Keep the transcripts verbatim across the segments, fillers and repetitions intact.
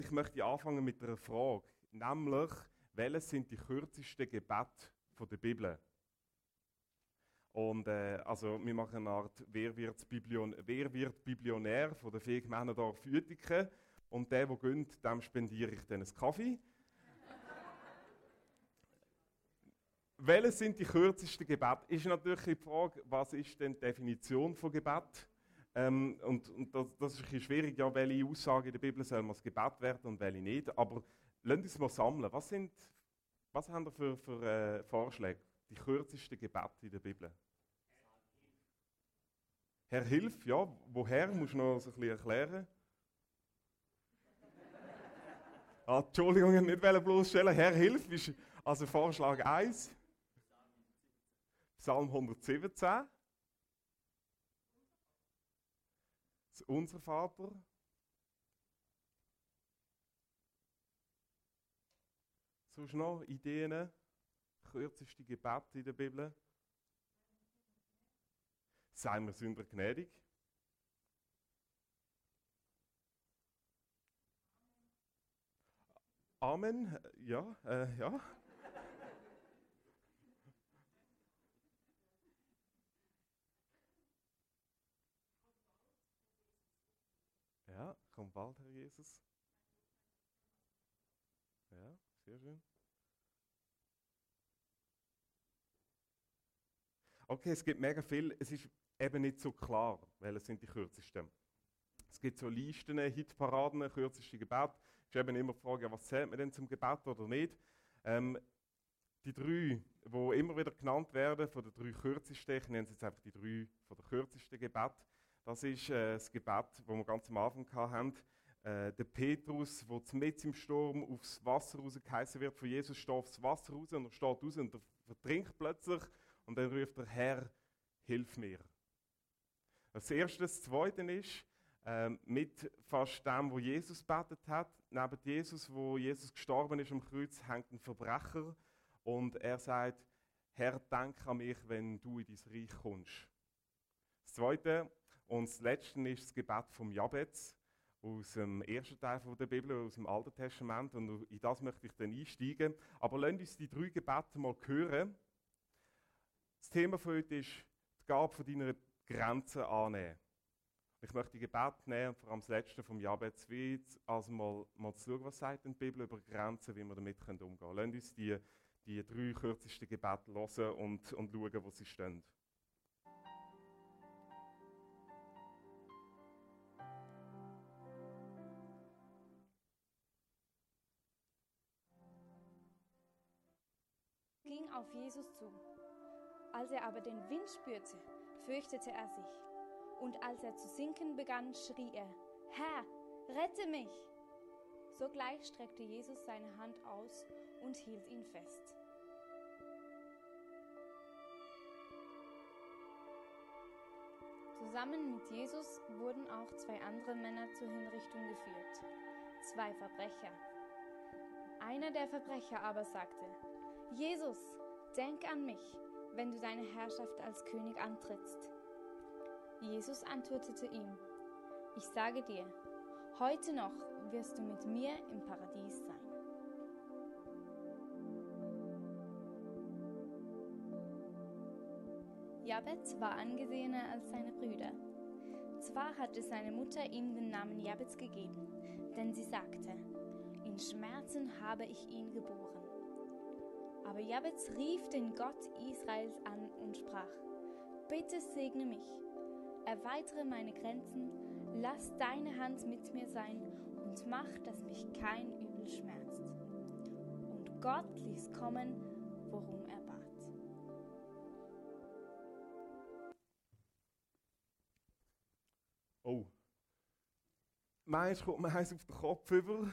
Ich möchte anfangen mit einer Frage, nämlich, welches sind die kürzesten Gebete der Bibel? Und äh, also wir machen eine Art Wer wird, Biblion Wer wird Biblionär von der Fähig Männerdorf Uetiken. Und der, der gönnt, dem spendiere ich dann einen Kaffee. Welches sind die kürzesten Gebete? Ist natürlich die Frage, was ist denn die Definition von Gebet? Ähm, und und das, das ist ein bisschen schwierig, ja, welche Aussage in der Bibel soll man als Gebet werden und welche nicht. Aber lasst uns mal sammeln. Was, sind, was haben wir für, für äh, Vorschläge? Die kürzesten Gebete in der Bibel? Herr, hilf, ja. Woher? Musst du noch so ein bisschen erklären? Ah, Entschuldigung, ich nicht bloßstellen. Herr, hilf ist also Vorschlag eins. Psalm hundertsiebzehn. Das Unser Vater. Sonst noch Ideen? Kürzeste Gebete in der Bibel? Seien wir Sünder gnädig? Amen. Ja, äh, ja. Ja, komm bald, Herr Jesus. Ja, sehr schön. Okay, es gibt mega viel. Es ist eben nicht so klar, welche sind die kürzesten. Es gibt so Listen, Hitparaden, kürzeste Gebet. Es ist eben immer die Frage, ja, was zählt man denn zum Gebet oder nicht? Ähm, die drei, die immer wieder genannt werden, von den drei kürzesten, ich nenne es jetzt einfach die drei von den kürzesten Gebet. Das ist äh, das Gebet, das wir ganz am Anfang hatten. Äh, der Petrus, der mitten im Sturm aufs Wasser rausgeheißen wird, von Jesus steht aufs Wasser raus und er steht raus und er vertrinkt plötzlich und dann ruft der Herr, hilf mir. Das erste, das zweite ist, ähm, mit fast dem, wo Jesus betet hat, neben Jesus, wo Jesus gestorben ist am Kreuz, hängt ein Verbrecher und er sagt, Herr, denk an mich, wenn du in dein Reich kommst. Das zweite und das letzte ist das Gebet vom Jabez aus dem ersten Teil der Bibel, aus dem Alten Testament, und in das möchte ich dann einsteigen. Aber lasst uns die drei Gebete mal hören. Das Thema von heute ist die Gabe von deiner Grenzen annehmen. Ich möchte die Gebete nehmen und vor allem das letzte vom Jabez, wie also mal, mal zu schauen, was sagt denn die Bibel über Grenzen, wie wir damit umgehen können. Lasst uns die, die drei kürzesten Gebete hören und, und schauen, wo sie stehen. Ging auf Jesus zu. Als er aber den Wind spürte, fürchtete er sich. Und als er zu sinken begann, schrie er, Herr, rette mich! Sogleich streckte Jesus seine Hand aus und hielt ihn fest. Zusammen mit Jesus wurden auch zwei andere Männer zur Hinrichtung geführt, zwei Verbrecher. Einer der Verbrecher aber sagte, Jesus, denk an mich, wenn du deine Herrschaft als König antrittst. Jesus antwortete ihm, ich sage dir, heute noch wirst du mit mir im Paradies sein. Jabez war angesehener als seine Brüder. Zwar hatte seine Mutter ihm den Namen Jabez gegeben, denn sie sagte, in Schmerzen habe ich ihn geboren. Aber Jabez rief den Gott Israels an und sprach, bitte segne mich, erweitere meine Grenzen, lass deine Hand mit mir sein und mach, dass mich kein Übel schmerzt. Und Gott ließ kommen, worum er bat. Oh. Meist kommt man eins auf den Kopf über.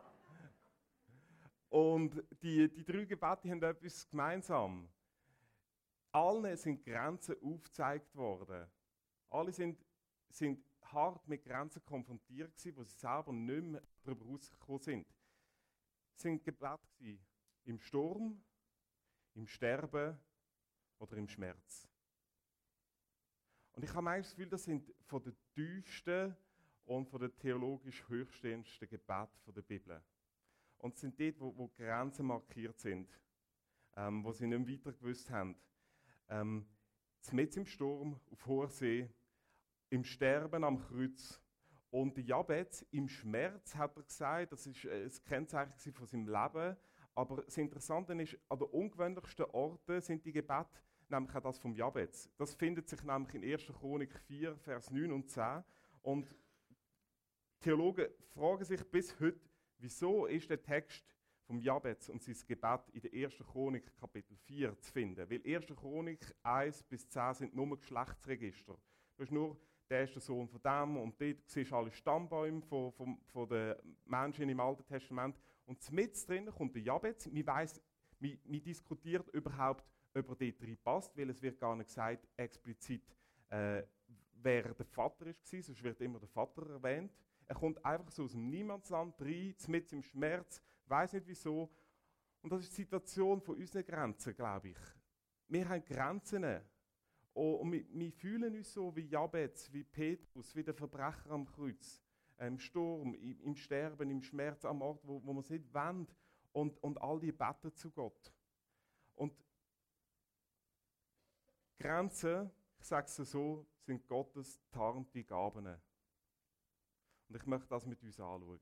Und die, die drei Gebete haben etwas gemeinsam. Allen sind Grenzen aufgezeigt worden. Alle sind, sind hart mit Grenzen konfrontiert gewesen, wo sie selber nicht mehr darüber rausgekommen sind. Es sind Gebete im Sturm, im Sterben oder im Schmerz. Und ich habe manchmal das Gefühl, das sind von den tiefsten und von den theologisch höchststehendsten Gebeten der Bibel. Und es sind dort, wo, wo Grenzen markiert sind, ähm, wo sie nicht mehr weiter gewusst haben. Ähm, mitten im Sturm, auf hoher See, im Sterben am Kreuz. Und Jabez im Schmerz, hat er gesagt, das war ein Kennzeichen von seinem Leben. Aber das Interessante ist, an den ungewöhnlichsten Orten sind die Gebete, nämlich auch das vom Jabez. Das findet sich nämlich in erster Chronik vier, Vers neun und zehn. Und Theologen fragen sich bis heute, wieso ist der Text vom Jabez und sein Gebet in der ersten Chronik Kapitel vier zu finden? Weil erste Chronik eins bis zehn sind nur Geschlechtsregister. Du hast nur, der ist der Sohn von dem und dort siehst du alle Stammbäume von, von, von den Menschen im Alten Testament. Und mit drin kommt der Jabez. Man weiss, man, man diskutiert überhaupt, ob er dort reinpasst, weil es wird gar nicht gesagt, explizit, äh, wer der Vater war, sonst wird immer der Vater erwähnt. Er kommt einfach so aus dem Niemandsland rein, mit im Schmerz, weiss nicht wieso. Und das ist die Situation von unseren Grenzen, glaube ich. Wir haben Grenzen. Und wir, wir fühlen uns so wie Jabez, wie Petrus, wie der Verbrecher am Kreuz. Im Sturm, im, im Sterben, im Schmerz am Ort, wo, wo man es nicht wendet. Und, und all die beten zu Gott. Und Grenzen, ich sage es so, sind Gottes tarnte Gaben. Und ich möchte das mit uns anschauen.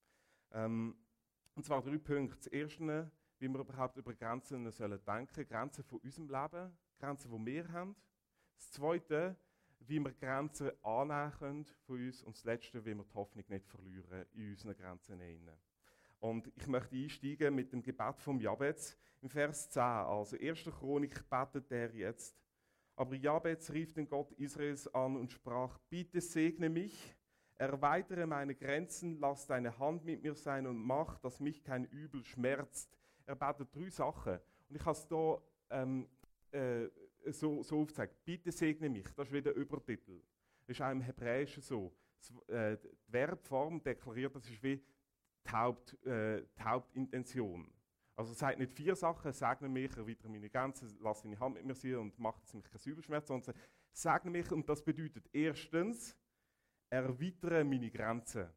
Ähm, und zwar drei Punkte. Das erste, wie wir überhaupt über Grenzen sollen denken. Grenzen von unserem Leben, Grenzen, die wir haben. Das zweite, wie wir Grenzen annehmen können von uns. Und das letzte, wie wir die Hoffnung nicht verlieren in unseren Grenzen hinein. Und ich möchte einsteigen mit dem Gebet vom Jabez im Vers zehn. Also erste Chronik betet er jetzt. Aber Jabez rief den Gott Israels an und sprach, bitte segne mich, erweitere meine Grenzen, lass deine Hand mit mir sein und mach, dass mich kein Übel schmerzt. Er betet drei Sachen. Und ich habe es hier ähm, äh, so, so aufgezeigt. Bitte segne mich. Das ist wieder der Übertitel. Das ist auch im Hebräischen so. Das, äh, die Verbform deklariert, das ist wie die, Haupt, äh, die Hauptintention. Also es sagt nicht vier Sachen, segne mich, erweitere meine Grenzen, lass deine Hand mit mir sein und mach, dass mich kein Übelschmerz, sondern segne mich. Und das bedeutet erstens, erweitere meine Grenzen.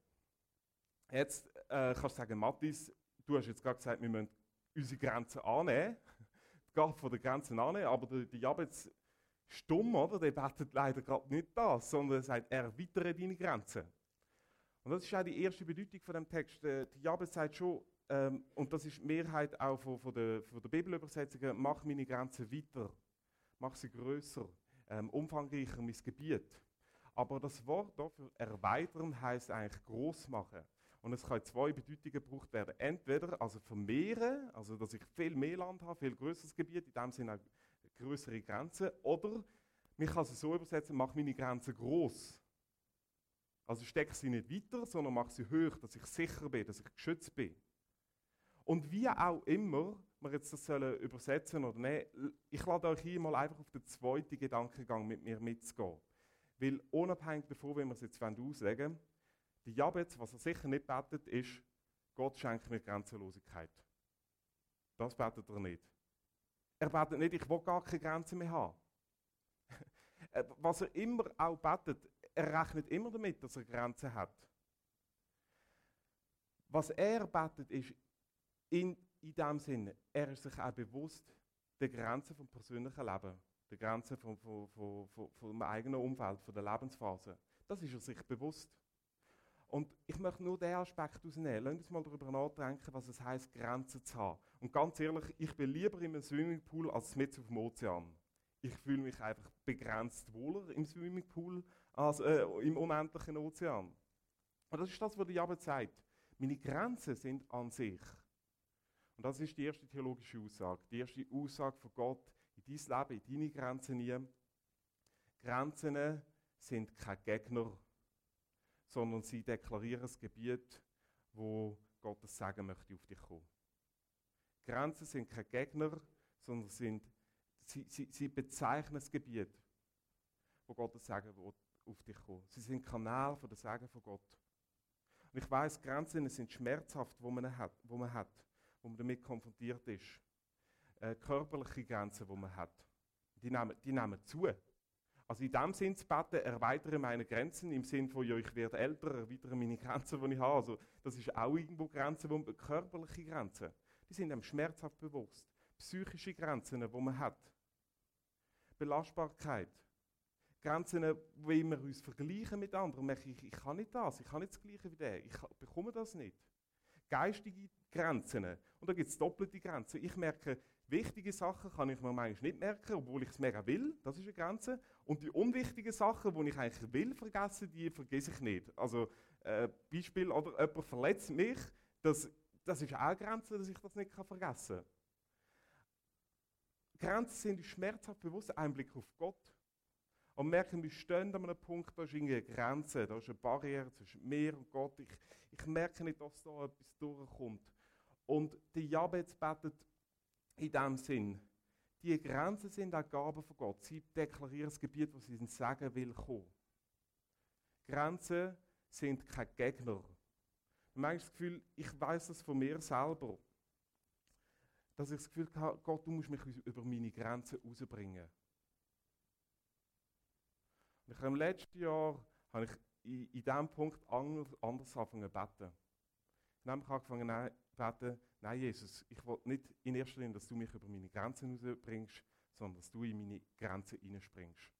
Jetzt äh, kannst du sagen, Mathis, du hast jetzt gerade gesagt, wir müssen unsere Grenzen annehmen, die Gabe von der Grenzen annehmen, aber der, der Jabez stumm, oder? Der betet leider gerade nicht das, sondern er sagt, erweitere deine Grenzen. Und das ist auch die erste Bedeutung von dem Text. Der, der Jabez sagt schon, ähm, und das ist die Mehrheit auch von, von der, von der Bibelübersetzungen, mach meine Grenzen weiter, mach sie grösser, ähm, umfangreicher, mein Gebiet. Aber das Wort für erweitern heisst eigentlich gross machen. Und es können zwei Bedeutungen gebraucht werden. Entweder also vermehren, also dass ich viel mehr Land habe, viel grösseres Gebiet, in dem Sinne auch größere Grenzen. Oder man kann es so übersetzen, mach meine Grenzen gross. Also stecke sie nicht weiter, sondern mach sie hoch, dass ich sicher bin, dass ich geschützt bin. Und wie auch immer wir jetzt das sollen übersetzen oder nicht, ich lade euch hier mal einfach auf den zweiten Gedankengang mit mir mitzugehen. Weil unabhängig davon, wie wir es jetzt auslegen wollen, die Jabez, was er sicher nicht betet, ist, Gott schenkt mir Grenzenlosigkeit. Das betet er nicht. Er betet nicht, ich will gar keine Grenzen mehr haben. Was er immer auch betet, er rechnet immer damit, dass er Grenzen hat. Was er betet, ist in, in dem Sinne, er ist sich auch bewusst der Grenzen vom persönlichen Leben, der Grenzen vom, vom, vom, vom, vom eigenen Umfeld, von der Lebensphase. Das ist er sich bewusst. Und ich möchte nur diesen Aspekt rausnehmen. Lasst uns mal darüber nachdenken, was es heisst, Grenzen zu haben. Und ganz ehrlich, ich bin lieber in einem Swimmingpool als mit auf dem Ozean. Ich fühle mich einfach begrenzt wohler im Swimmingpool als äh, im unendlichen Ozean. Und das ist das, was der Jabez sagt. Meine Grenzen sind an sich. Und das ist die erste theologische Aussage. Die erste Aussage von Gott in dein Leben, in deine Grenzen nie. Grenzen sind keine Gegner, sondern sie deklarieren das Gebiet, wo Gottes Segen möchte auf dich kommen. Grenzen sind keine Gegner, sondern sind, sie, sie, sie bezeichnen das Gebiet, wo Gottes Segen auf dich kommt. Sie sind Kanal für den Segen von Gott. Und ich weiss, Grenzen sind schmerzhaft, wo man hat, wo man hat, wo man damit konfrontiert ist. Äh, körperliche Grenzen, die man hat, die nehmen, die nehmen zu. Also in dem Sinn zu beten, erweitere meine Grenzen, im Sinn von, ja, ich werde älter, erweitere meine Grenzen, die ich habe. Also das ist auch irgendwo Grenzen, wo, körperliche Grenzen, die sind einem schmerzhaft bewusst. Psychische Grenzen, die man hat. Belastbarkeit. Grenzen, wo wir uns vergleichen mit anderen, merke ich, ich kann nicht das, ich kann nicht das Gleiche wie der, ich bekomme das nicht. Geistige Grenzen, und da gibt es doppelte Grenzen. Ich merke, wichtige Sachen kann ich mir manchmal nicht merken, obwohl ich es mega will, das ist eine Grenze. Und die unwichtigen Sachen, die ich eigentlich will vergessen, die vergesse ich nicht. Also äh, Beispiel, oder jemand verletzt mich, das, das ist auch eine Grenze, dass ich das nicht vergessen kann. Grenzen sind uns schmerzhaft bewusst, ein Blick auf Gott. Und merken, wir stehen an einem Punkt, da ist eine Grenze, da ist eine Barriere zwischen mir und Gott. Ich, ich merke nicht, dass da etwas durchkommt. Und die Jabez betet in dem Sinn, die Grenzen sind auch Gaben von Gott. Sie deklarieren das Gebiet, wo sie in Sagen will kommen. Grenzen sind kein Gegner. Man hat das Gefühl, ich weiß das von mir selber, dass ich das Gefühl habe, Gott, du musst mich über meine Grenzen rausbringen. Ich habe im letzten Jahr habe ich in, in diesem Punkt anders, anders angefangen zu beten. Ich habe nämlich angefangen zu beten, nein Jesus, ich will nicht in erster Linie, dass du mich über meine Grenzen rausbringst, sondern dass du in meine Grenzen hineinspringst.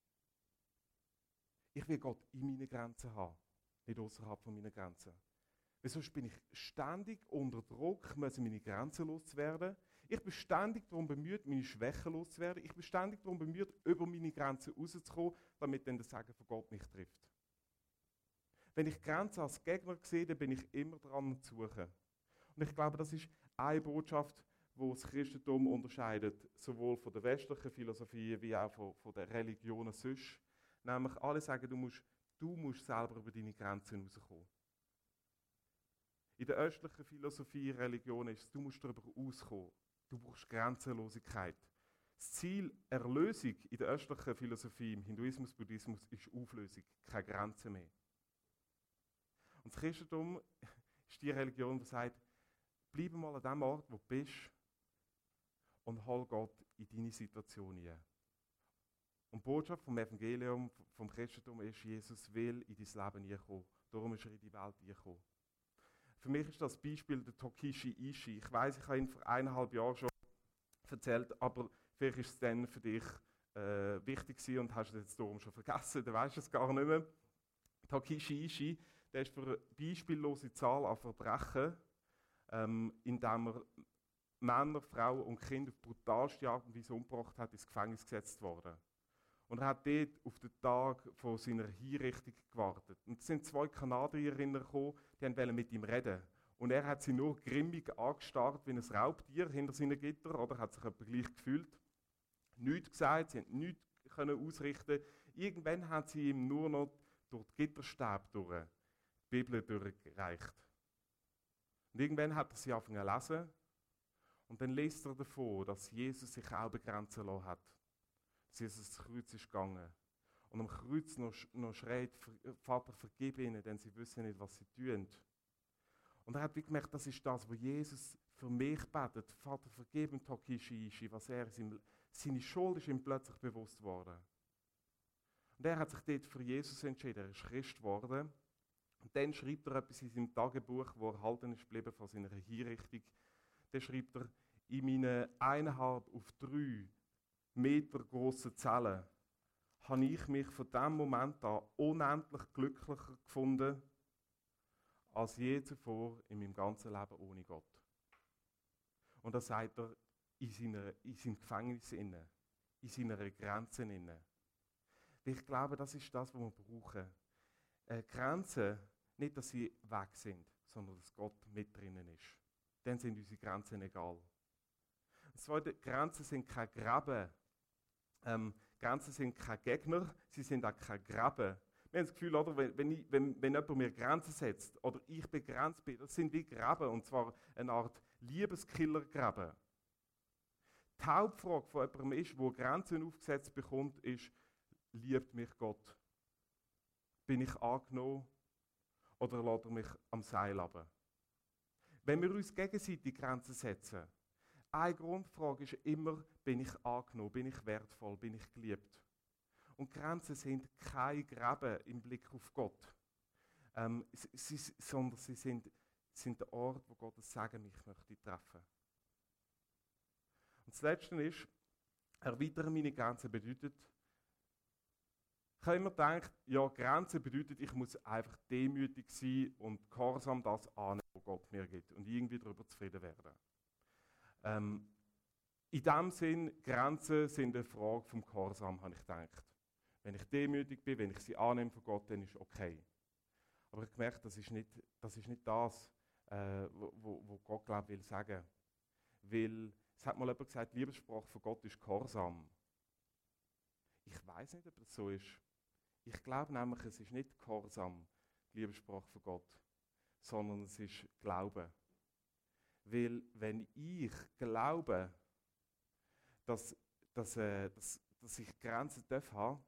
Ich will Gott in meine Grenzen haben, nicht außerhalb von meinen Grenzen. Weil sonst bin ich ständig unter Druck, müssen meine Grenzen loszuwerden. Ich bin ständig darum bemüht, meine Schwächen loszuwerden. Ich bin ständig darum bemüht, über meine Grenzen rauszukommen, damit dann das Sagen von Gott mich trifft. Wenn ich Grenzen als Gegner sehe, dann bin ich immer dran zu suchen. Und ich glaube, das ist eine Botschaft, die das Christentum unterscheidet, sowohl von der westlichen Philosophie wie auch von, von den Religionen sonst. Nämlich alle sagen, du musst, du musst selber über deine Grenzen rauskommen. In der östlichen Philosophie, Religion ist es, du musst darüber auskommen. Du brauchst Grenzenlosigkeit. Das Ziel Erlösung in der östlichen Philosophie, im Hinduismus, Buddhismus, ist Auflösung, keine Grenzen mehr. Und das Christentum ist die Religion, die sagt, bleib mal an dem Ort, wo du bist und hol Gott in deine Situation hinein. Und die Botschaft vom Evangelium, vom Christentum ist, Jesus will in dein Leben hineinkommen. Darum ist er in die Welt hineingekommen. Für mich ist das Beispiel der Tokishi Ishii. Ich weiss, ich habe ihn vor eineinhalb Jahren schon erzählt, aber vielleicht ist es dann für dich äh, wichtig gewesen und hast es jetzt darum schon vergessen, dann weisst du es gar nicht mehr. Tokishi Ishii, der ist für eine beispiellose Zahl an Verbrechen, ähm, indem er Männer, Frauen und Kinder auf brutalste Art und Weise umgebracht hat, ins Gefängnis gesetzt worden. Und er hat dort auf den Tag von seiner Hinrichtung gewartet. Und es sind zwei Kanadierinnen gekommen, die wollten mit ihm reden. Und er hat sie nur grimmig angestarrt wie ein Raubtier hinter seinen Gittern, oder hat sich etwa gleich gefühlt. Nichts gesagt, sie konnten nichts ausrichten. Irgendwann hat sie ihm nur noch durch die Gitterstäbe durch die Bibel durchgereicht. Und irgendwann hat er sie angefangen zu lesen. Und dann liest er davon, dass Jesus sich auch begrenzen lassen hat. Dass Jesus ins Kreuz ist gegangen. Und am Kreuz noch, noch schreit, Vater, vergib ihnen, denn sie wissen nicht, was sie tun. Und er hat wie gemerkt, das ist das, was Jesus für mich betet. Vater, vergib ihm Tokishi Ishii, was er seine, seine Schuld ist ihm plötzlich bewusst geworden. Und er hat sich dort für Jesus entschieden, er ist Christ geworden. Und dann schreibt er etwas in seinem Tagebuch, wo er erhalten ist geblieben von seiner Hinrichtung. Dann schreibt er, in meinen eineinhalb auf drei Meter grossen Zellen habe ich mich von diesem Moment an unendlich glücklicher gefunden, als je zuvor in meinem ganzen Leben ohne Gott. Und das sagt er in, seiner, in seinem Gefängnis inne, in seiner Grenze inne. Ich glaube, das ist das, was wir brauchen. Äh, Grenzen, nicht, dass sie weg sind, sondern dass Gott mit drinnen ist. Dann sind unsere Grenzen egal. Das zweite, Grenzen sind kein Graben. Ähm, Grenzen sind kein Gegner, sie sind auch kein Graben. Wir haben das Gefühl, oder, wenn, wenn, ich, wenn, wenn jemand mir Grenzen setzt oder ich begrenzt bin, das sind wie Graben, und zwar eine Art Liebeskiller-Graben. Die Hauptfrage von jemandem ist, der Grenzen aufgesetzt bekommt, ist, liebt mich Gott? Bin ich angenommen oder lässt er mich am Seil runter? Wenn wir uns gegenseitig Grenzen setzen, eine Grundfrage ist immer, bin ich angenommen, bin ich wertvoll, bin ich geliebt? Und Grenzen sind kein Gräben im Blick auf Gott, ähm, sie, sie, sondern sie sind, sind der Ort, wo Gott das Sagen mich möchte treffen. Und das Letzte ist, erweitern meine Grenzen bedeutet, ich habe immer gedacht, ja, Grenzen bedeutet, ich muss einfach demütig sein und gehorsam das annehmen, was Gott mir gibt und irgendwie darüber zufrieden werden. Ähm, in diesem Sinn, Grenzen sind eine Frage vom Gehorsam, habe ich gedacht. Wenn ich demütig bin, wenn ich sie annehme von Gott, dann ist es okay. Aber ich habe gemerkt, das ist nicht das, ist nicht das äh, wo, wo, wo Gott, glaube ich, will sagen. Weil, es hat mal jemand gesagt, die Liebessprache von Gott ist Gehorsam. Ich weiß nicht, ob das so ist. Ich glaube nämlich, es ist nicht Gehorsam, die Liebessprache von Gott, sondern es ist Glaube. Weil, wenn ich glaube, dass, dass, äh, dass, dass ich Grenzen darf haben,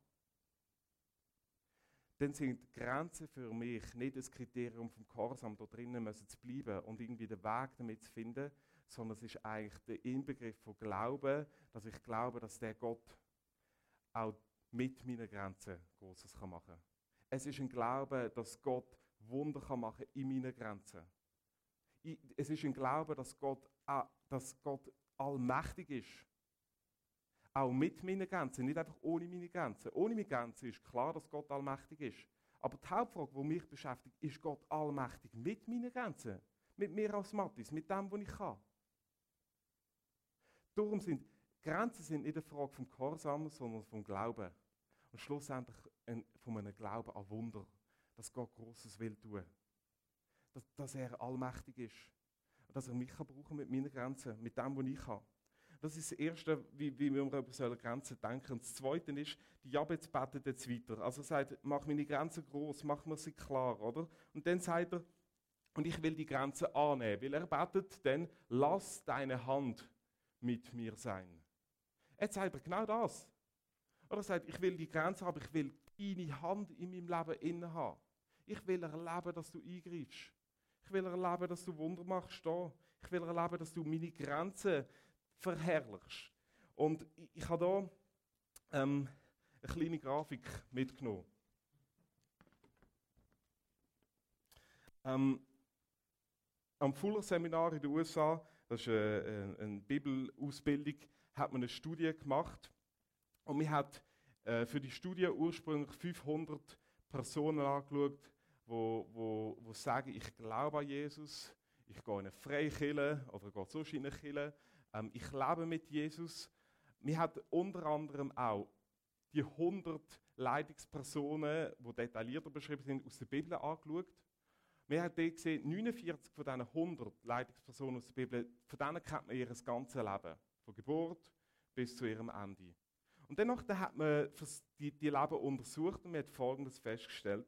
dann sind Grenzen für mich nicht das Kriterium vom Gehorsam, da drinnen müssen zu bleiben und irgendwie den Weg damit zu finden, sondern es ist eigentlich der Inbegriff von Glauben, dass ich glaube, dass der Gott auch mit meinen Grenzen Großes machen kann. Es ist ein Glaube, dass Gott Wunder kann machen in meinen Grenzen. Ich, es ist ein Glaube, dass Gott, äh, dass Gott allmächtig ist. Auch mit meinen Grenzen, nicht einfach ohne meine Grenzen. Ohne meine Grenzen ist klar, dass Gott allmächtig ist. Aber die Hauptfrage, die mich beschäftigt, ist Gott allmächtig mit meinen Grenzen? Mit mir als Mattis, mit dem, was ich kann? Darum sind Grenzen sind nicht eine Frage vom Gehorsam, sondern vom Glauben. Und schlussendlich ein, von einem Glauben an Wunder, dass Gott Großes will tun. Dass, dass er allmächtig ist. Und dass er mich kann brauchen mit meinen Grenzen, mit dem, was ich kann. Das ist das Erste, wie, wie wir über solche Grenzen denken. Und das Zweite ist, die Jabez betet jetzt weiter. Also er sagt, mach meine Grenzen groß, mach mir sie klar, oder? Und dann sagt er, und ich will die Grenzen annehmen. Weil er betet dann, lass deine Hand mit mir sein. Jetzt sagt er genau das. Oder er sagt, ich will die Grenzen haben, ich will deine Hand in meinem Leben inne haben. Ich will erleben, dass du eingreifst. Ich will erleben, dass du Wunder machst da. Ich will erleben, dass du meine Grenzen verherrlichst. Und ich, ich habe hier ähm, eine kleine Grafik mitgenommen. Ähm, am Fuller-Seminar in den U S A, das ist eine, eine Bibelausbildung, hat man eine Studie gemacht. Und man hat äh, für die Studie ursprünglich fünfhundert Personen angeschaut, wo, wo, wo sagen, ich glaube an Jesus, ich gehe in eine Freikirche oder gehe sonst in eine Kirche, ähm, ich lebe mit Jesus. Man hat unter anderem auch die hundert Leitungspersonen, die detaillierter beschrieben sind, aus der Bibel angeschaut. Wir haben dort gesehen, neunundvierzig von diesen hundert Leitungspersonen aus der Bibel, von denen kennt man ihr ganzes Leben, von Geburt bis zu ihrem Ende. Und danach hat man die, die Leben untersucht und man hat Folgendes festgestellt.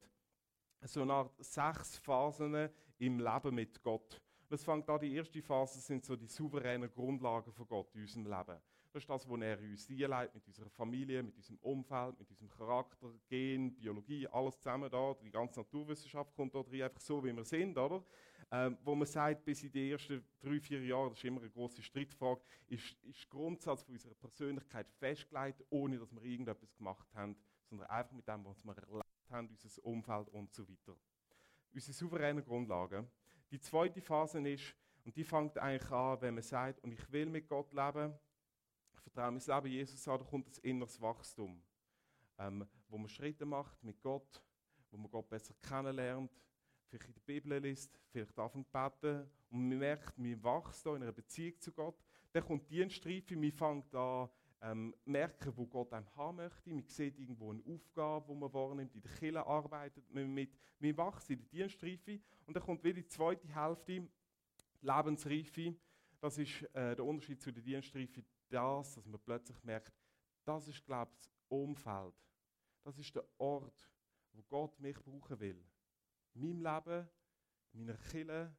So eine Art sechs Phasen im Leben mit Gott. Das fängt an, die erste Phase sind so die souveränen Grundlagen von Gott in unserem Leben. Das ist das, was er uns einleitet, mit unserer Familie, mit unserem Umfeld, mit unserem Charakter, Gen, Biologie, alles zusammen da. Die ganze Naturwissenschaft kommt da drin, einfach so, wie wir sind, oder? Ähm, wo man sagt, bis in die ersten drei, vier Jahre, das ist immer eine grosse Streitfrage, ist, ist der Grundsatz von unserer Persönlichkeit festgelegt, ohne dass wir irgendetwas gemacht haben, sondern einfach mit dem, was wir erlebt haben, unser Umfeld und so weiter. Unsere souveränen Grundlagen. Die zweite Phase ist, und die fängt eigentlich an, wenn man sagt, und ich will mit Gott leben, ich vertraue mein Leben Jesus an, da kommt das inneres Wachstum, ähm, wo man Schritte macht mit Gott, wo man Gott besser kennenlernt, vielleicht in der Bibel liest, vielleicht anfängt zu beten und man merkt, man wächst da in einer Beziehung zu Gott. Dann kommt die Dienstreife, man fängt an ähm, merken, wo Gott einem haben möchte. Man sieht irgendwo eine Aufgabe, die man wahrnimmt. In der Kirche arbeitet man mit. Man wächst in der Dienstreife und dann kommt wieder die zweite Hälfte, die Lebensreife. Das ist äh, der Unterschied zu der Dienstreife, das, dass man plötzlich merkt, das ist, glaube ich, das Umfeld. Das ist der Ort, wo Gott mich brauchen will. In meinem Leben, in meiner Kirche,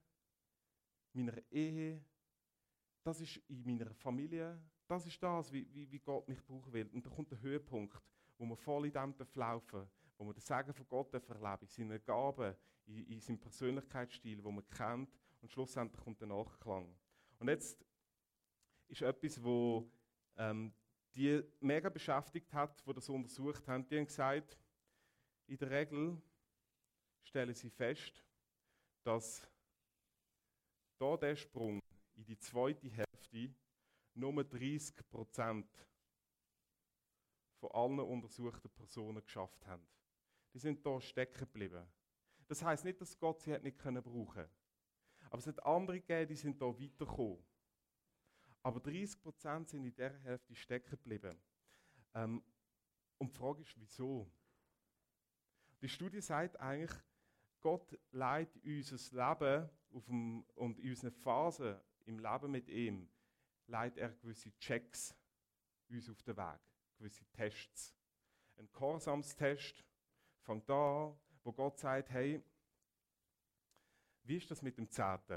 in meiner Ehe, das ist in meiner Familie, das ist das, wie, wie, wie Gott mich brauchen will. Und da kommt der Höhepunkt, wo wir voll in dem laufen dürfen, wo wir das Sagen von Gott erleben, in seinen Gaben, in, in seinem Persönlichkeitsstil, den man kennt, und schlussendlich kommt der Nachklang. Und jetzt ist etwas, wo ähm, die mega beschäftigt hat, die das untersucht haben, die haben gesagt, in der Regel stellen sie fest, dass da der Sprung in die zweite Hälfte nur dreißig Prozent von allen untersuchten Personen geschafft haben. Die sind da stecken geblieben. Das heisst nicht, dass Gott sie hat nicht können brauchen. Aber es hat andere gegeben, die sind da weitergekommen. Aber dreißig Prozent sind in dieser Hälfte stecken geblieben. Ähm, und die Frage ist, wieso? Die Studie sagt eigentlich, Gott leitet unser Leben auf dem, und in unseren Phasen im Leben mit ihm, leitet er gewisse Checks uns auf den Weg, gewisse Tests. Ein Gehorsamstest fängt an, wo Gott sagt, hey, wie ist das mit dem Zehnten?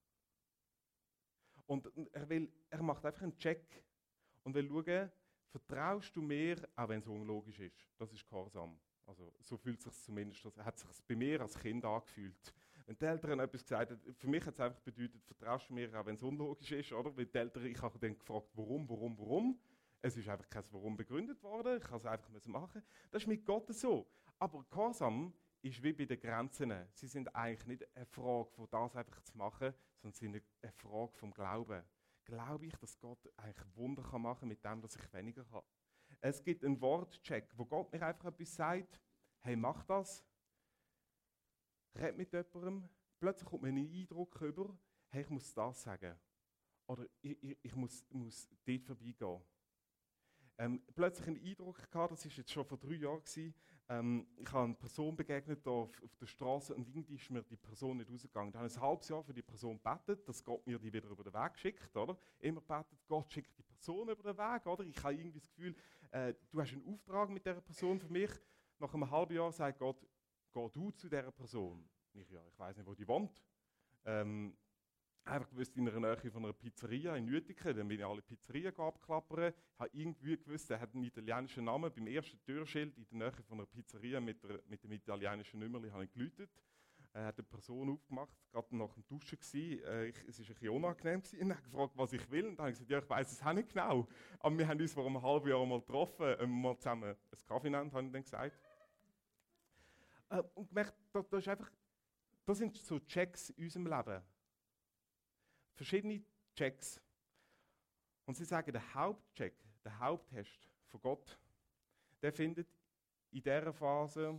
Und er, will, er macht einfach einen Check und will schauen, vertraust du mir, auch wenn es unlogisch ist. Das ist Gehorsam. Also, so fühlt es sich zumindest, das hat sich bei mir als Kind angefühlt. Wenn die Eltern etwas gesagt haben, für mich hat es einfach bedeutet, vertraust du mir, auch wenn es unlogisch ist, oder? Weil die Eltern, ich habe dann gefragt, warum, warum, warum. Es ist einfach kein Warum begründet worden, ich kann es einfach machen. Das ist mit Gott so. Aber Gehorsam ist wie bei den Grenzen. Sie sind eigentlich nicht eine Frage von das einfach zu machen, sondern sie sind eine Frage vom Glauben. Glaube ich, dass Gott eigentlich Wunder kann machen mit dem, dass ich weniger habe? Es gibt einen Wortcheck, wo Gott mir einfach etwas sagt, hey, mach das, red mit jemandem, plötzlich kommt mir ein Eindruck über, hey, ich muss das sagen. Oder ich, ich, ich muss, muss dort vorbeigehen. Ähm, plötzlich einen Eindruck gehabt, das war jetzt schon vor drei Jahren, gewesen, ähm, ich habe eine Person begegnet auf, auf der Straße und irgendwie ist mir die Person nicht rausgegangen. Da habe ich ein halbes Jahr für die Person gebetet, dass Gott mir die wieder über den Weg schickt. Oder? Immer betet, Gott schickt die Person über den Weg. Oder? Ich habe irgendwie das Gefühl, äh, du hast einen Auftrag mit dieser Person für mich. Nach einem halben Jahr sagt Gott, geh du zu dieser Person. Ich, ja, ich weiß nicht, wo die wohnt. Ähm, Einfach gewusst, in der Nähe von einer Pizzeria in Uetiken, dann bin ich alle Pizzerien abklappern. Ich habe irgendwie gewusst, er hat einen italienischen Namen. Beim ersten Türschild in der Nähe von einer Pizzeria mit, der, mit dem italienischen Nummerli habe ich geläutet. Er hat eine Person aufgemacht, gerade nach dem Duschen gewesen. Äh, ich, es war ein bisschen unangenehm gewesen. Er hat gefragt, was ich will. Und dann habe ich gesagt, ja, ich weiss es auch nicht genau. Aber wir haben uns vor einem halben Jahr mal getroffen, ähm, mal zusammen einen Kaffee nehmen, habe ich dann gesagt. Äh, und gemerkt, das, das, ist einfach, das sind so Checks in unserem Leben. Verschiedene Checks. Und sie sagen, der Hauptcheck, der Haupttest von Gott, der findet in dieser Phase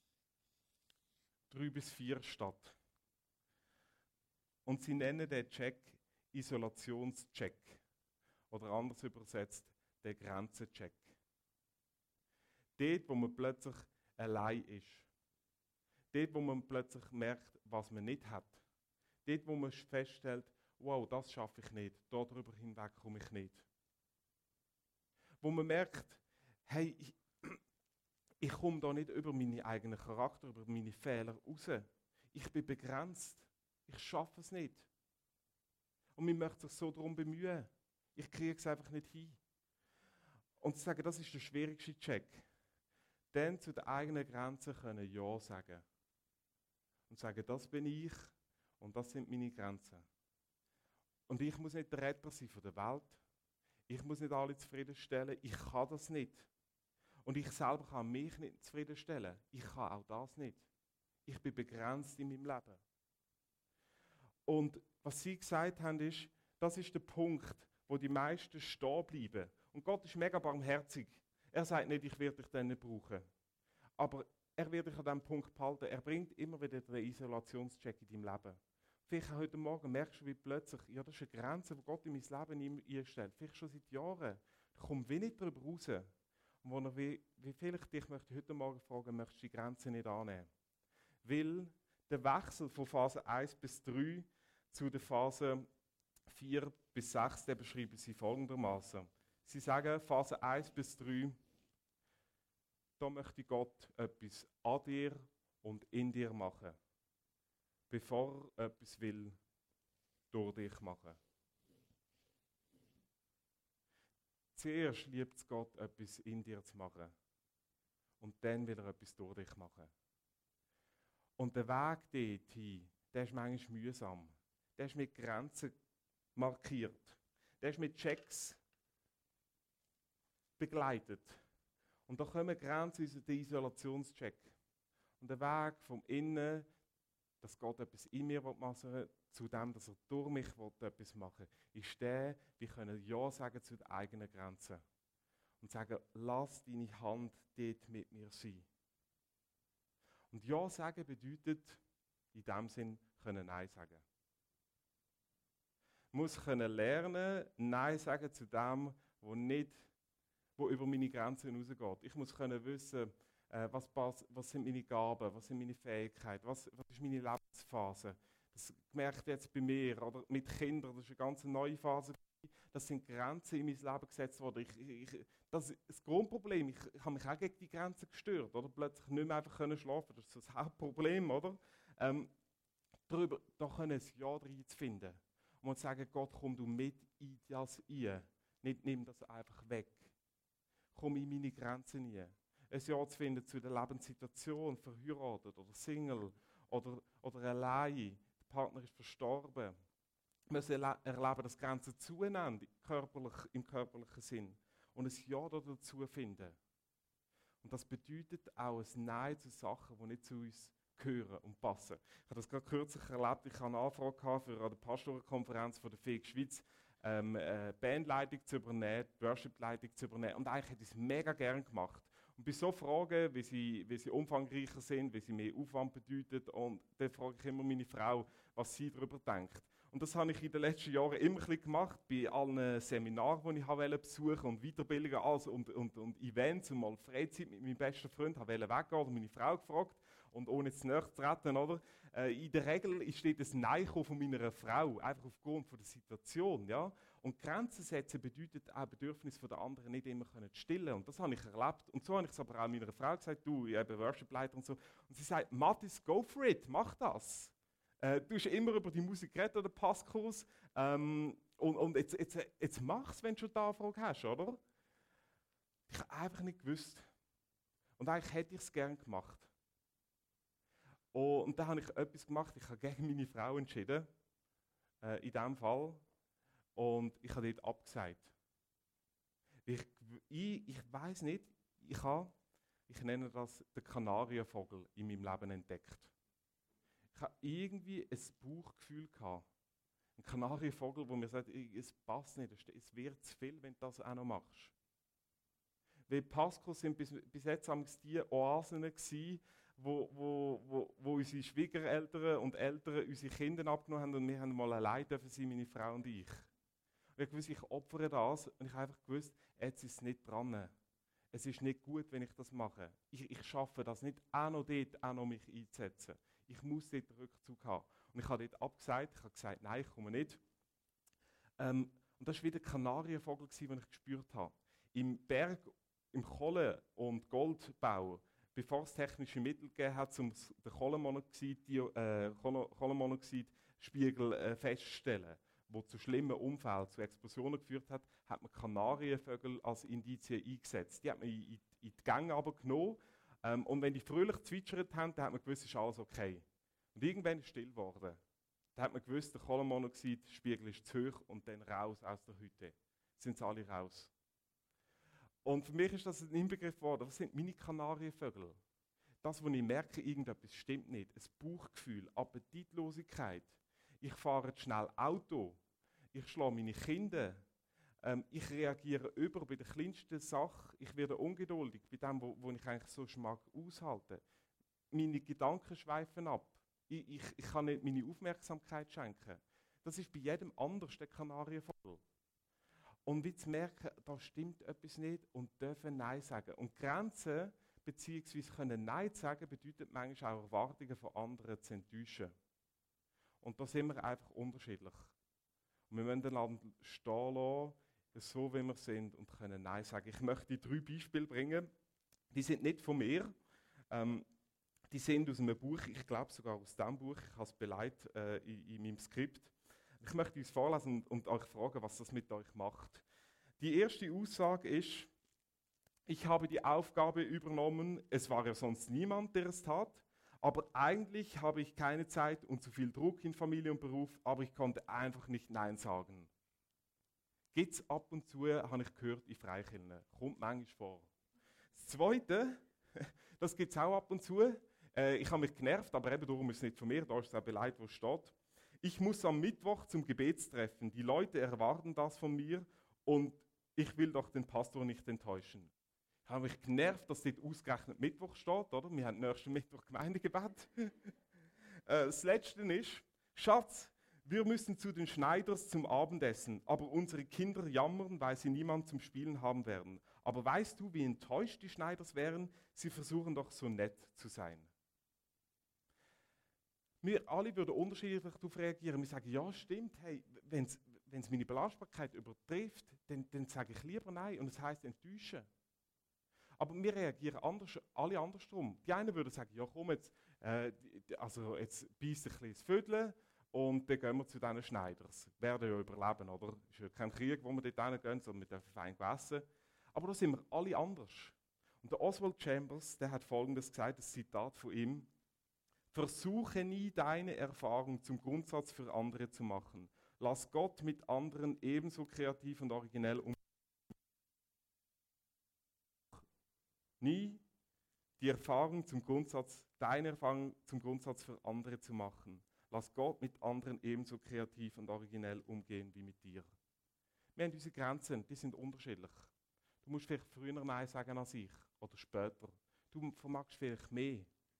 drei bis vier statt. Und sie nennen den Check Isolationscheck. Oder anders übersetzt, den Grenzencheck. Dort, wo man plötzlich allein ist. Dort, wo man plötzlich merkt, was man nicht hat. Dort, wo man feststellt, wow, das schaffe ich nicht, darüber hinweg komme ich nicht. Wo man merkt, hey, ich, ich komme da nicht über meinen eigenen Charakter, über meine Fehler raus. Ich bin begrenzt. Ich schaffe es nicht. Und man möchte sich so darum bemühen. Ich kriege es einfach nicht hin. Und zu sagen, das ist der schwierigste Check. Dann zu den eigenen Grenzen können Ja sagen. Und sagen, das bin ich und das sind meine Grenzen. Und ich muss nicht der Retter sein von der Welt. Ich muss nicht alle zufriedenstellen. Ich kann das nicht. Und ich selber kann mich nicht zufriedenstellen. Ich kann auch das nicht. Ich bin begrenzt in meinem Leben. Und was sie gesagt haben, ist, das ist der Punkt, wo die meisten stehen bleiben. Und Gott ist mega barmherzig. Er sagt nicht, ich werde dich dann nicht brauchen. Aber er wird dich an diesem Punkt behalten. Er bringt immer wieder den Isolationscheck in deinem Leben. Vielleicht heute Morgen merkst du, wie plötzlich, ja, das ist eine Grenze, die Gott in mein Leben einstellt. Vielleicht schon seit Jahren. Du kommst wenig darüber raus. Und wo er wie, wie vielleicht dich möchte heute Morgen fragen, möchtest du die Grenze nicht annehmen? Weil der Wechsel von Phase eins bis drei zu der Phase vier bis sechs, den beschreiben sie folgendermaßen. Sie sagen, Phase eins bis drei, da möchte Gott etwas an dir und in dir machen, bevor er etwas will durch dich machen. Zuerst liebt es Gott, etwas in dir zu machen. Und dann will er etwas durch dich machen. Und der Weg dorthin, der ist manchmal mühsam. Der ist mit Grenzen markiert. Der ist mit Checks begleitet. Und da kommen Grenzen in den Isolationscheck. Und der Weg vom Innen, dass Gott etwas in mir machen will, zu dem, dass er durch mich etwas machen will, ist der, wir können Ja sagen zu den eigenen Grenzen. Und sagen, lass deine Hand dort mit mir sein. Und Ja sagen bedeutet, in dem Sinn, können Nein sagen. Ich muss können lernen, Nein sagen zu dem, wo nicht, wo über meine Grenzen hinausgeht. Ich muss können wissen, äh, was, was sind meine Gaben, was sind meine Fähigkeiten, was, was ist meine Lebensphase. Das merke ich jetzt bei mir oder mit Kindern, das ist eine ganz neue Phase. Das sind Grenzen in mein Leben gesetzt worden. Ich, ich, das ist das Grundproblem. Ich, ich habe mich auch gegen die Grenzen gestört. Oder? Plötzlich nicht mehr einfach können schlafen. Das ist das Hauptproblem. Oder? Ähm, darüber, da können ein Ja reinzufinden. Und sagen, Gott, komm du mit in das ein. Nicht nimm das einfach weg. Komm in meine Grenzen rein. Ein Ja zu finden zu der Lebenssituation, verheiratet oder Single oder, oder allein. Der Partner ist verstorben. Wir müssen erleben, dass Grenzen zueinander körperlich, im körperlichen Sinn und ein Ja dazu finden. Und das bedeutet auch ein Nein zu Sachen, die nicht zu uns gehören und passen. Ich habe das gerade kürzlich erlebt. Ich hatte eine Anfrage für eine Pastorenkonferenz von der F E G Schweiz, ähm, äh, Bandleitung zu übernehmen, Worship-Leitung zu übernehmen. Und eigentlich hätte ich es mega gerne gemacht. Und bei so Fragen, wie sie, wie sie umfangreicher sind, wie sie mehr Aufwand bedeuten, und dann frage ich immer meine Frau, was sie darüber denkt. Und das habe ich in den letzten Jahren immer ein bisschen gemacht, bei allen Seminaren, die ich wollte besuchen und Weiterbildungen also und, und, und Events und mal Freizeit mit meinem besten Freund wollte weggehen oder meine Frau gefragt. Und ohne zu nahe zu treten, oder? Äh, in der Regel steht ein Nein von meiner Frau, einfach aufgrund von der Situation. Ja? Und Grenzen setzen bedeutet auch Bedürfnisse der anderen nicht immer können stillen. Und das habe ich erlebt. Und so habe ich es aber auch meiner Frau gesagt, du, ich bin Worship-Leiter und so. Und sie sagt, Mathis, go for it, mach das. Äh, du hast immer über die Musik geredet oder Passkurs. Ähm, und und jetzt, jetzt, jetzt mach es, wenn du schon die Anfrage hast, oder? Ich habe einfach nicht gewusst. Und eigentlich hätte ich es gerne gemacht. Oh, und dann habe ich etwas gemacht, ich habe gegen meine Frau entschieden, äh, in diesem Fall. Und ich habe dort abgesagt. Ich, ich, ich weiss nicht, ich habe, ich nenne das den Kanarienvogel in meinem Leben entdeckt. Ich habe irgendwie ein Bauchgefühl gehabt. Ein Kanarienvogel, der mir sagt, es passt nicht, es wird zu viel, wenn du das auch noch machst. Weil Pascos sind bis, bis jetzt die Oasen gewesen, Wo, wo, wo, wo unsere Schwiegereltern und Eltern unsere Kinder abgenommen haben und wir haben mal allein dürfen sein, meine Frau und ich. Und ich wusste, ich opfere das und ich habe einfach gewusst, jetzt ist es nicht dran. Es ist nicht gut, wenn ich das mache. Ich, ich schaffe das nicht, auch noch dort auch noch mich einzusetzen. Ich muss dort den Rückzug haben. Und ich habe dort abgesagt, ich habe gesagt, nein, ich komme nicht. Ähm, und das war wieder der Kanarienvogel, den ich gespürt habe. Im Berg, im Kohle- und Goldbau, bevor es technische Mittel gegeben hat, um den Kohlenmonoxidspiegel äh, äh, festzustellen, wo zu schlimmen Unfällen, zu Explosionen geführt hat, hat man Kanarienvögel als Indizien eingesetzt. Die hat man in, in, in die Gänge aber genommen ähm, und wenn die fröhlich zwitschert haben, dann hat man gewusst, ist alles okay. Und irgendwann ist es still geworden. Dann hat man gewusst, der Kohlenmonoxidspiegel ist zu hoch und dann raus aus der Hütte. Sind sie alle raus. Und für mich ist das ein Inbegriff geworden. Was sind meine Kanarienvögel? Das, wo ich merke, irgendetwas stimmt nicht. Ein Bauchgefühl, Appetitlosigkeit. Ich fahre zu schnell Auto. Ich schlage meine Kinder. Ähm, ich reagiere über bei der kleinsten Sache. Ich werde ungeduldig bei dem, wo, wo ich eigentlich so mag aushalten. Meine Gedanken schweifen ab. Ich, ich, ich kann nicht meine Aufmerksamkeit schenken. Das ist bei jedem anders der Kanarienvogel. Und wie zu merken, da stimmt etwas nicht und dürfen Nein sagen. Und Grenzen bzw. können Nein sagen bedeutet manchmal auch Erwartungen von anderen zu enttäuschen. Und da sind wir einfach unterschiedlich. Und wir müssen einander stehen lassen, so wie wir sind und können Nein sagen. Ich möchte drei Beispiele bringen. Die sind nicht von mir. Ähm, die sind aus einem Buch, ich glaube sogar aus diesem Buch. Ich habe es beleidigt äh, in, in meinem Skript. Ich möchte uns vorlesen und, und euch fragen, was das mit euch macht. Die erste Aussage ist, ich habe die Aufgabe übernommen, es war ja sonst niemand, der es tat, aber eigentlich habe ich keine Zeit und zu viel Druck in Familie und Beruf, aber ich konnte einfach nicht Nein sagen. Gibt es ab und zu, habe ich gehört, in Freikirchen. Kommt manchmal vor. Das Zweite, das gibt es auch ab und zu. Äh, ich habe mich genervt, aber eben darum ist es nicht von mir, da ist es auch beleidigt, wo es steht. Ich muss am Mittwoch zum Gebetstreffen. Die Leute erwarten das von mir und ich will doch den Pastor nicht enttäuschen. Ich habe mich genervt, dass dort ausgerechnet Mittwoch steht, oder? Wir haben nächsten Mittwoch Gemeindegebet. äh, das Letzte ist, Schatz, wir müssen zu den Schneiders zum Abendessen, aber unsere Kinder jammern, weil sie niemanden zum Spielen haben werden. Aber weißt du, wie enttäuscht die Schneiders wären? Sie versuchen doch so nett zu sein. Wir alle würden unterschiedlich darauf reagieren. Wir sagen, ja stimmt, hey, wenn es meine Belastbarkeit übertrifft, dann, dann sage ich lieber nein und das heisst enttäuschen. Aber wir reagieren anders, alle andersrum. Die einen würden sagen, ja komm, jetzt, äh, also jetzt beißt ein bisschen das Vödel und dann gehen wir zu diesen Schneiders. Werden ja überleben, oder? Es ist ja kein Krieg, wo wir dort hingehen, sondern wir dürfen fein essen. Aber da sind wir alle anders. Und der Oswald Chambers, der hat Folgendes gesagt, das Zitat von ihm: Versuche nie, deine Erfahrung zum Grundsatz für andere zu machen. Lass Gott mit anderen ebenso kreativ und originell umgehen. Nie die Erfahrung zum Grundsatz, deine Erfahrung zum Grundsatz für andere zu machen. Lass Gott mit anderen ebenso kreativ und originell umgehen wie mit dir. Wir haben unsere Grenzen, die sind unterschiedlich. Du musst vielleicht früher Nein sagen als ich oder später. Du vermagst vielleicht mehr.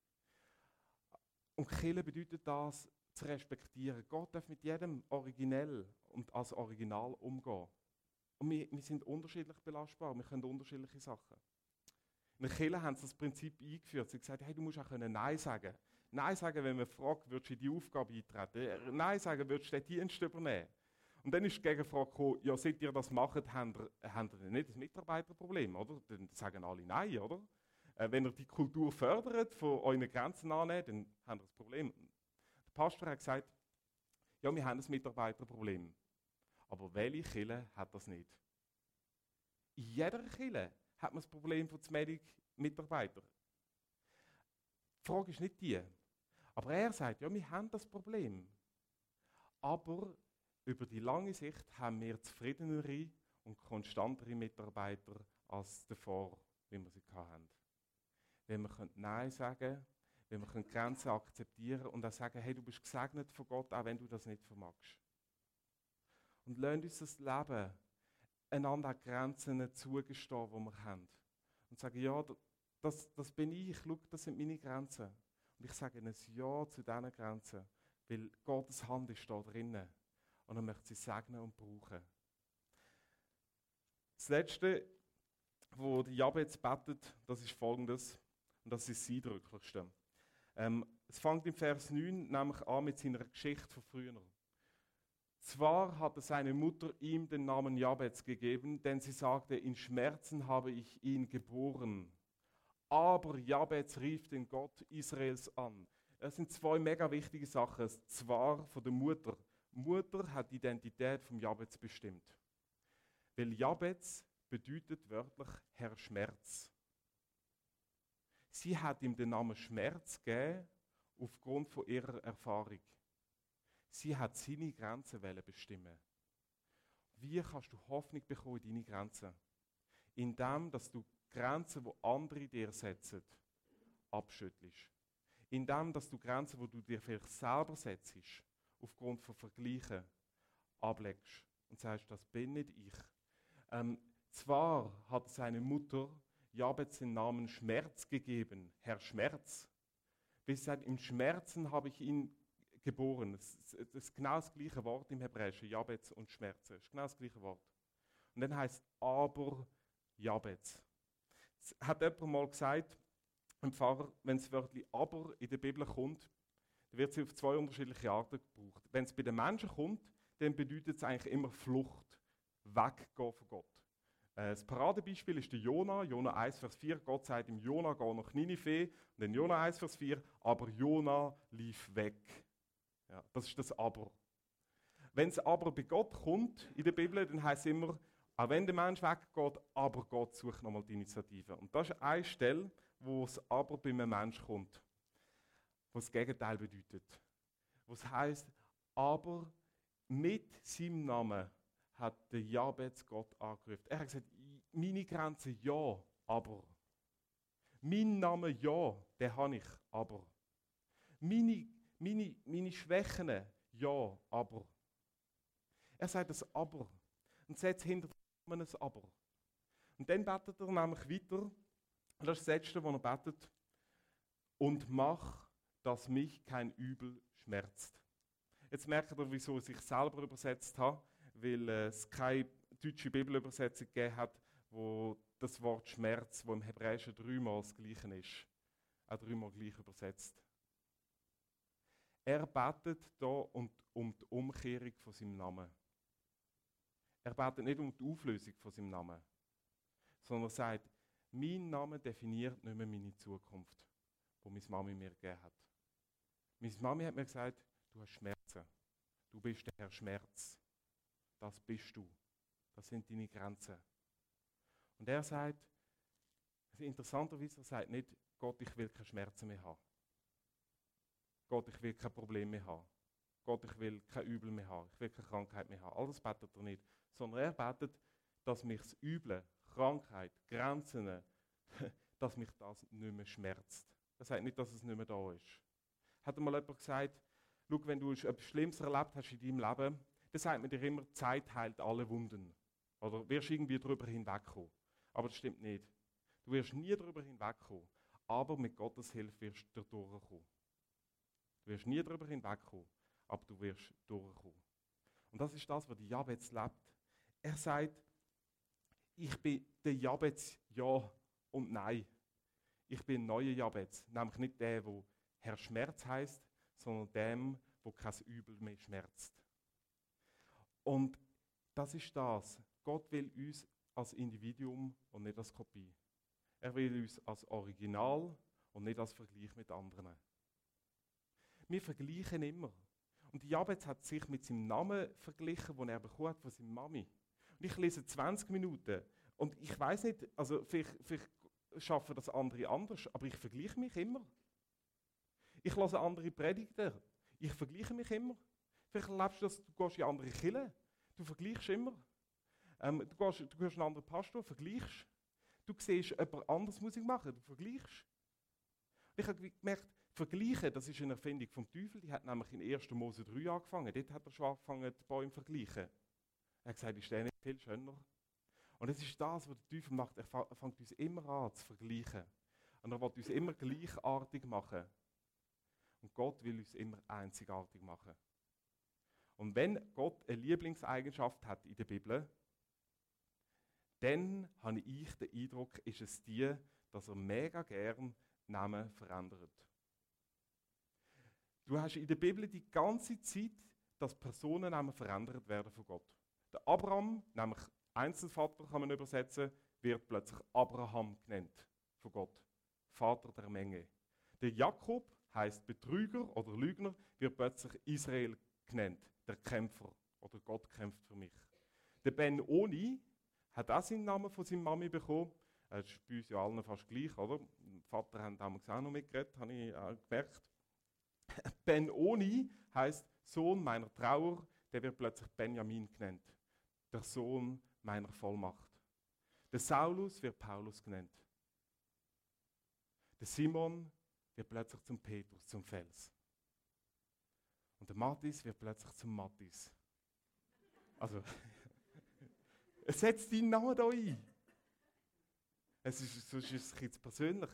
Und Kirche bedeutet das, zu respektieren. Gott darf mit jedem originell und als Original umgehen. Und wir, wir sind unterschiedlich belastbar, wir können unterschiedliche Sachen. In der Kirche haben sie das Prinzip eingeführt. Sie haben gesagt, hey, du musst auch Nein sagen. Nein sagen, wenn man fragt, würdest du in die Aufgabe eintreten? Nein sagen, würdest du den Dienst übernehmen? Und dann ist die Gegenfrage gekommen, ja, seit ihr das macht, habt ihr, habt ihr nicht das Mitarbeiterproblem, oder? Dann sagen alle Nein, oder? Äh, wenn ihr die Kultur fördert, von euren Grenzen annehmt, dann habt ihr das Problem. Der Pastor hat gesagt, ja, wir haben ein Mitarbeiterproblem. Aber welche Kirche hat das nicht? In jeder Kirche hat man das Problem von zu wenig Mitarbeitern. Die Frage ist nicht die. Aber er sagt, ja, wir haben das Problem. Aber über die lange Sicht haben wir zufriedenere und konstantere Mitarbeiter als davor, wie wir sie hatten. Wenn wir Nein sagen können, wenn wir Grenzen akzeptieren können und auch sagen, hey, du bist gesegnet von Gott, auch wenn du das nicht vermagst. Und lasst uns das Leben einander Grenzen zugestehen, die wir haben. Und sagen, ja, das, das bin ich, schau, das sind meine Grenzen. Und ich sage ihnen ein Ja zu diesen Grenzen, weil Gottes Hand ist da drinnen. Und er möchte sie segnen und brauchen. Das Letzte, wo der Jabez betet, das ist Folgendes, und das ist das Eindrücklichste. Ähm, es fängt im Vers neun nämlich an mit seiner Geschichte von früher. Zwar hatte seine Mutter ihm den Namen Jabez gegeben, denn sie sagte, in Schmerzen habe ich ihn geboren. Aber Jabez rief den Gott Israels an. Das sind zwei mega wichtige Sachen. Zwar von der Mutter. Mutter hat die Identität vom Jabez bestimmt. Weil Jabez bedeutet wörtlich Herr Schmerz. Sie hat ihm den Namen Schmerz gegeben, aufgrund von ihrer Erfahrung. Sie hat seine Grenzen bestimmen. Wie kannst du Hoffnung bekommen in deine Grenzen? Indem, dass du Grenzen, die andere dir setzen, abschüttelst. Indem, dass du Grenzen, die du dir vielleicht selber setzt, aufgrund von Vergleichen, ablegst und sagst, das bin nicht ich. Ähm, zwar hat seine Mutter Jabez den Namen Schmerz gegeben, Herr Schmerz. Bis sagt, im Schmerzen habe ich ihn geboren. Das ist genau das gleiche Wort im Hebräischen, Jabez und Schmerzen. Das ist genau das gleiche Wort. Und dann heißt aber Jabez. Es hat jemand mal gesagt, ein Pfarrer, wenn das Wörtchen aber in der Bibel kommt, dann wird es auf zwei unterschiedliche Arten gebraucht. Wenn es bei den Menschen kommt, dann bedeutet es eigentlich immer Flucht, weggehen von Gott. Das Paradebeispiel ist der Jona, Jona eins, Vers vier. Gott sagt ihm, Jona, geh nach Ninive. Und dann Jona eins, Vers vier, aber Jona lief weg. Ja, das ist das Aber. Wenn es aber bei Gott kommt in der Bibel, dann heißt es immer, auch wenn der Mensch weggeht, aber Gott sucht nochmal die Initiative. Und das ist eine Stelle, wo es aber bei einem Menschen kommt, was das Gegenteil bedeutet. Was heißt, aber mit seinem Namen hat der Jabez Gott angerufen. Er hat gesagt, meine Grenze ja, aber. Mein Name ja, den habe ich, aber. Meine, meine, meine Schwächen ja, aber. Er sagt das aber und setzt hinter dem Namen ein aber. Und dann betet er nämlich weiter, und das ist das Letzte, was er betet, und mach, dass mich kein Übel schmerzt. Jetzt merkt ihr, wieso ich es selber übersetzt habe, weil äh, es keine deutsche Bibelübersetzung gegeben hat, wo das Wort Schmerz, wo im Hebräischen dreimal das Gleiche ist, auch dreimal gleich übersetzt. Er betet da um, um die Umkehrung von seinem Namen. Er betet nicht um die Auflösung von seinem Namen, sondern er sagt, mein Name definiert nicht mehr meine Zukunft, die meine Mami mir gegeben hat. Meine Mami hat mir gesagt, du hast Schmerzen. Du bist der Herr Schmerz. Das bist du. Das sind deine Grenzen. Und er sagt, also interessanterweise, er sagt nicht, Gott, ich will keine Schmerzen mehr haben. Gott, ich will kein Problem mehr haben. Gott, ich will kein Übel mehr haben. Ich will keine Krankheit mehr haben. Alles betet er nicht. Sondern er betet, dass mich das Üble, Krankheit, Grenzen, dass mich das nicht mehr schmerzt. Er sagt nicht, dass es nicht mehr da ist. Hat einmal jemand gesagt, schau, wenn du etwas Schlimmes erlebt hast in deinem Leben, dann sagt man dir immer, Zeit heilt alle Wunden. Oder wirst irgendwie darüber hinwegkommen. Aber das stimmt nicht. Du wirst nie darüber hinwegkommen. Aber mit Gottes Hilfe wirst du durchkommen. Du wirst nie darüber hinwegkommen, aber du wirst durchkommen. Und das ist das, was der Jabez lebt. Er sagt, ich bin der Jabez, ja und nein. Ich bin ein neuer Jabez, nämlich nicht der, der Herr Schmerz heisst, sondern dem, der kein Übel mehr schmerzt. Und das ist das. Gott will uns als Individuum und nicht als Kopie. Er will uns als Original und nicht als Vergleich mit anderen. Wir vergleichen immer. Und Jabez hat sich mit seinem Namen verglichen, den er bekommen hat von seiner Mami. Und ich lese zwanzig Minuten und ich weiß nicht, also vielleicht, vielleicht schaffen das andere anders, aber ich vergleiche mich immer. Ich höre andere Predigten, ich vergleiche mich immer. Vielleicht erlebst du das, du gehst in andere Kirchen, du vergleichst immer. Ähm, du, gehst, du hörst einen anderen Pastor, vergleichst. Du siehst jemand anderes Musik machen, du vergleichst. Und ich habe gemerkt, Vergleichen, das ist eine Erfindung vom Teufel, die hat nämlich in erster Mose drei angefangen. Dort hat er schon angefangen, die Bäume zu vergleichen. Er hat gesagt, ist der nicht viel schöner? Und das ist das, was der Teufel macht. Er fängt uns immer an zu vergleichen. Und er will uns immer gleichartig machen. Und Gott will uns immer einzigartig machen. Und wenn Gott eine Lieblingseigenschaft hat in der Bibel, dann habe ich den Eindruck, ist es die, dass er mega gern Namen verändert. Du hast in der Bibel die ganze Zeit, dass Personennamen verändert werden von Gott. Der Abraham, nämlich Einzelvater kann man übersetzen, wird plötzlich Abraham genannt von Gott. Vater der Menge. Der Jakob heißt Betrüger oder Lügner, wird plötzlich Israel genannt. Der Kämpfer oder Gott kämpft für mich. Der Ben-Oni hat auch seinen Namen von seiner Mami bekommen. Das ist bei uns ja allen fast gleich, oder? Mein Vater hat damals auch noch mitgeredet, habe ich auch gemerkt. Ben-Oni heisst Sohn meiner Trauer, der wird plötzlich Benjamin genannt. Der Sohn meiner Vollmacht. Der Saulus wird Paulus genannt. Der Simon wird plötzlich zum Petrus, zum Fels. Und der Matthias wird plötzlich zum Matthias. Also, setz deinen Namen da ein. Es ist, sonst ist es jetzt persönlich.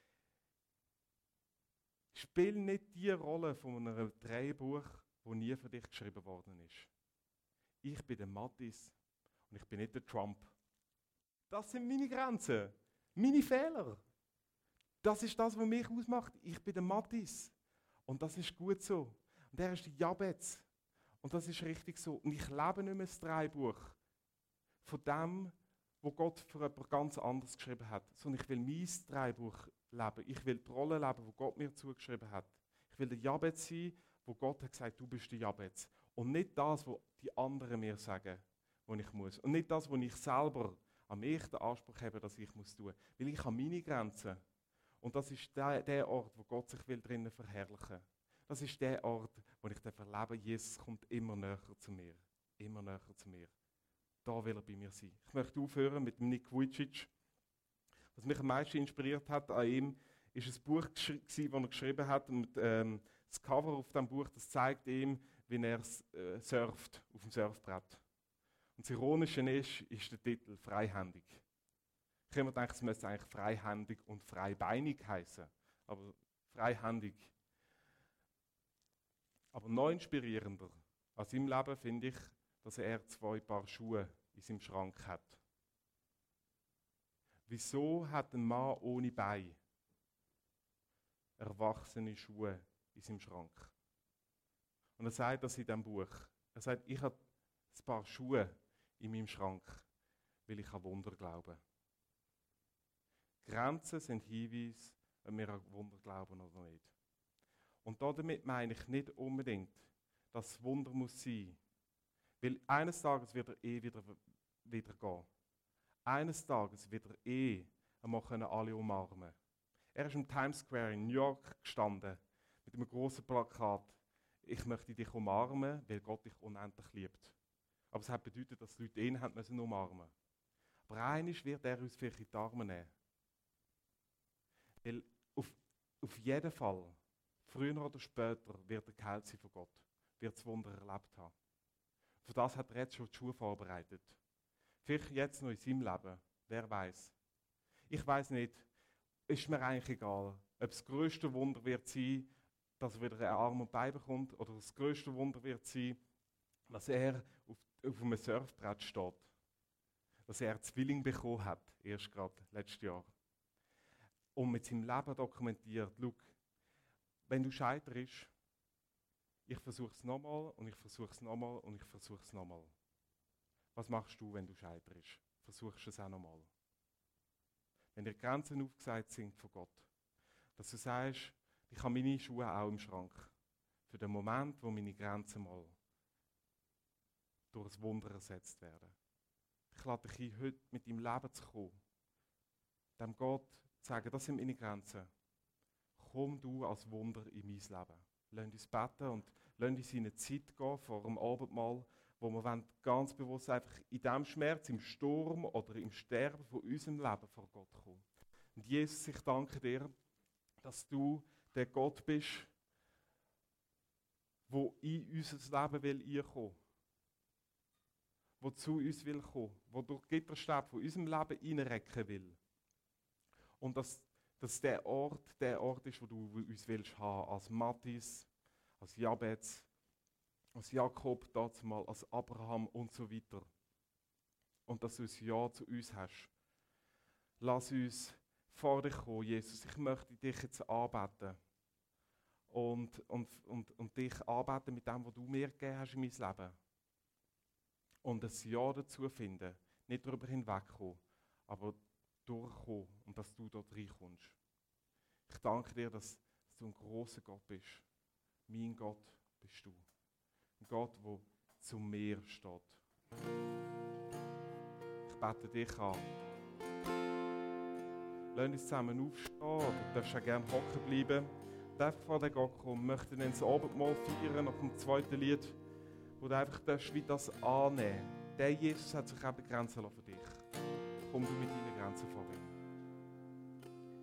Spiel nicht die Rolle von einem Drehbuch, das nie für dich geschrieben worden ist. Ich bin der Matthias und ich bin nicht der Trump. Das sind meine Grenzen, meine Fehler. Das ist das, was mich ausmacht. Ich bin der Matthias. Und das ist gut so. Und er ist der Jabez. Und das ist richtig so. Und ich lebe nicht mehr das Drehbuch von dem, wo Gott für jemand ganz anderes geschrieben hat. Sondern ich will mein Drehbuch leben. Ich will die Rolle leben, die Gott mir zugeschrieben hat. Ich will der Jabez sein, wo Gott hat gesagt, du bist der Jabez. Und nicht das, was die anderen mir sagen, was ich muss. Und nicht das, was ich selber an mich den Anspruch habe, dass ich muss tun. Weil ich habe meine Grenzen. Und das ist der, der Ort, wo Gott sich will drinnen verherrlichen. Das ist der Ort, wo ich erlebe, Jesus kommt immer näher zu mir. Immer näher zu mir. da will er bei mir sein. Ich möchte aufhören mit dem Nick Vujicic. Was mich am meisten inspiriert hat an ihm, ist ein Buch, das er geschrieben hat. Und ähm, das Cover auf diesem Buch, das zeigt ihm, wie er äh, surft auf dem Surfbrett. Und das Ironische ist, ist der Titel «Freihändig». Ich habe mir gedacht, es müsste eigentlich «freihändig» und «freibeinig» heißen, aber «freihändig». Aber noch inspirierender an seinem Leben finde ich, dass er zwei Paar Schuhe in seinem Schrank hat. Wieso hat ein Mann ohne Bein erwachsene Schuhe in seinem Schrank? Und er sagt das in diesem Buch. Er sagt, ich habe ein paar Schuhe in meinem Schrank, weil ich an Wunder glaube. Grenzen sind Hinweise, ob wir an Wunder glauben oder nicht. Und damit meine ich nicht unbedingt, dass es Wunder muss sein. Weil eines Tages wird er eh wieder, wieder gehen. Eines Tages wird er eh einmal alle umarmen. Er ist im Times Square in New York gestanden mit einem grossen Plakat. Ich möchte dich umarmen, weil Gott dich unendlich liebt. Aber es hat bedeutet, dass die Leute ihn haben müssen umarmen. Aber eines wird er uns vielleicht in die Arme nehmen. Weil auf, auf jeden Fall, früher oder später, wird er geheilt sein von Gott. Wird das Wunder erlebt haben. Für das hat er jetzt schon die Schuhe vorbereitet. Vielleicht jetzt noch in seinem Leben. Wer weiß. Ich weiß nicht. Ist mir eigentlich egal, ob das grösste Wunder wird sein, dass er wieder einen Arm und Bein bekommt, oder das grösste Wunder wird sein, dass er auf, auf einem Surfbrett steht. Dass er Zwilling bekommen hat, erst gerade letztes Jahr. Und mit seinem Leben dokumentiert, schau, wenn du scheiterst, ich versuche es nochmal und ich versuche es nochmal und ich versuche es nochmal. Was machst du, wenn du scheiterst? Versuchst du es auch nochmal. Wenn dir Grenzen aufgesagt sind von Gott, dass du sagst, ich habe meine Schuhe auch im Schrank. Für den Moment, wo meine Grenzen mal durch ein Wunder ersetzt werden. Ich lade dich ein, heute mit deinem Leben zu kommen. Dem Gott zu sagen, das sind meine Grenzen. Komm du als Wunder in mein Leben. Lass uns beten und lass uns in eine Zeit gehen vor dem Abendmahl, wo wir ganz bewusst einfach in diesem Schmerz, im Sturm oder im Sterben von unserem Leben vor Gott kommen. Und Jesus, ich danke dir, dass du der Gott bist, der in unser Leben will einkommen will. Der zu uns will kommen. Der durch die Gitterstäbe von unserem Leben hineinrecken will. Und dass, dass der Ort der Ort ist, wo du uns willst haben, als Matthias, als Jabez, als Jakob, dazumal, als Abraham und so weiter. Und dass du ein Ja zu uns hast. Lass uns vor dich kommen, Jesus. Ich möchte dich jetzt anbeten. Und, und, und, und dich anbeten mit dem, was du mir gegeben hast in mein Leben. Und ein Ja dazu finden. Nicht darüber hinwegkommen, aber durchkommen und dass du dort reinkommst. Ich danke dir, dass, dass du ein grosser Gott bist. Mein Gott bist du. Ein Gott, der zu mir steht. Ich bete dich an. Lass uns zusammen aufstehen, oder du darfst auch gerne hocken bleiben. Und einfach vor den Gott kommen, möchte dann das Abendmahl feiern nach dem zweiten Lied, wo du einfach darfst, wie das annehmen. Der Jesus hat sich auch begrenzen lassen für dich. Komm du mit deinen Grenzen vor ihm.